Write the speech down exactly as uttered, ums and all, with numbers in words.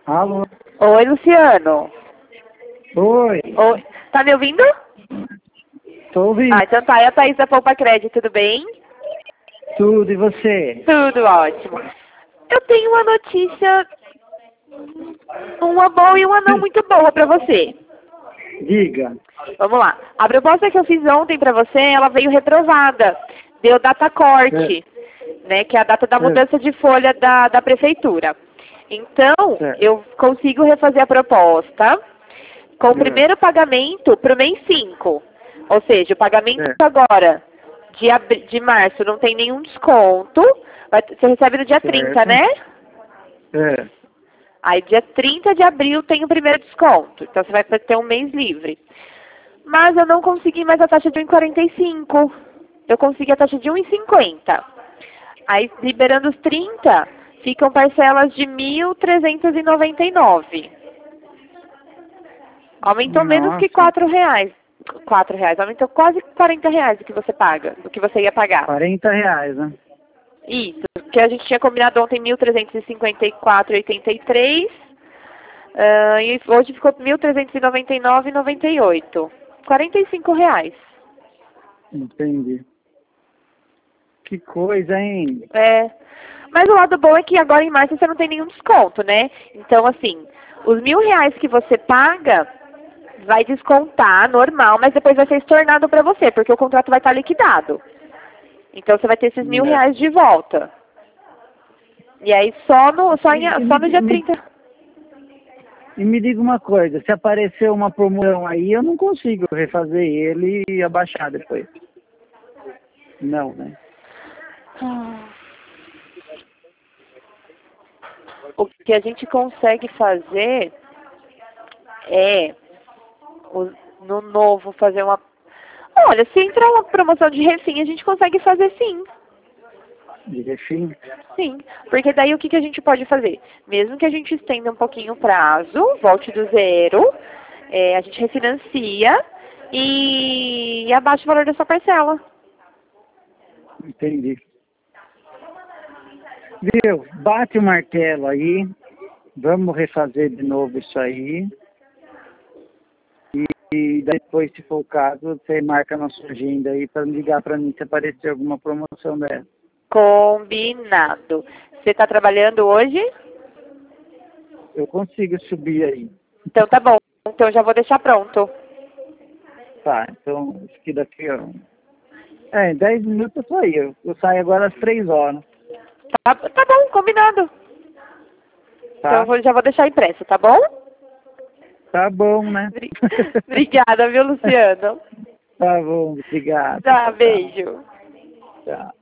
Alô? Oi, Luciano. Oi, Oi. Tá me ouvindo? tô ouvindo Ah, então tá. É a Thaís da Poupa Crédito, tudo bem? tudo, e você? Tudo ótimo. Eu tenho uma notícia, uma boa e uma não muito boa pra você. Diga. Vamos lá. A proposta que eu fiz ontem pra você, ela veio reprovada. Deu data corte, né? Que é a data da Certo. mudança de folha da, da prefeitura. Então, Certo. eu consigo refazer a proposta com o É. primeiro pagamento para o mês cinco. Ou seja, o pagamento Certo. agora de, abri- de março não tem nenhum desconto. Vai- Você recebe no dia trinta, Certo. né? É. Aí dia trinta de abril tem o primeiro desconto. Então você vai ter um mês livre. Mas eu não consegui mais a taxa de um vírgula quarenta e cinco. Eu consegui a taxa de um vírgula cinquenta. Aí liberando os trinta, ficam parcelas de mil trezentos e noventa e nove. Aumentou menos que Nossa, quatro reais. Quatro reais. Aumentou quase quarenta reais do que você paga, do que você ia pagar. quarenta reais, né? Isso. Que a gente tinha combinado ontem mil trezentos e cinquenta e quatro e oitenta e três. ah, e hoje ficou mil trezentos e noventa e nove e noventa e oito. quarenta e cinco reais. Entendi. Que coisa, hein? É. Mas o lado bom é que agora em março você não tem nenhum desconto, né? Então, assim, os mil reais que você paga vai descontar normal, mas depois vai ser estornado para você, porque o contrato vai estar liquidado. Então você vai ter esses mil É. reais de volta. E aí só no, só em, E, e só me, no dia me- trinta. e me diga uma coisa, se aparecer uma promoção aí, eu não consigo refazer ele e abaixar depois. Não, né? O que a gente consegue fazer é o- no novo fazer uma. Olha, se entrar uma promoção de refim, a gente consegue fazer sim. De refim. Sim, porque daí o que, que a gente pode fazer? Mesmo que a gente estenda um pouquinho o prazo, volte do zero, é, a gente refinancia e, e abaixa o valor da sua parcela. Entendi. Viu? Bate o martelo aí. Vamos refazer de novo isso aí. E, e depois, se for o caso, você marca na sua agenda aí para ligar para mim se aparecer alguma promoção dessa. Combinado. Você está trabalhando hoje? Eu consigo subir aí. Então tá bom. Então eu já vou deixar pronto. Tá, então, acho que daqui, ó. É, em dez minutos eu tô aí. Eu, eu saio agora às três horas. Tá, tá bom, combinado. Então Tá? eu vou- já vou deixar impresso, tá bom? Tá bom, né? Obri- Obrigada, viu, Luciano? Tá bom, obrigado. Tá, Tchau. beijo. Tchau.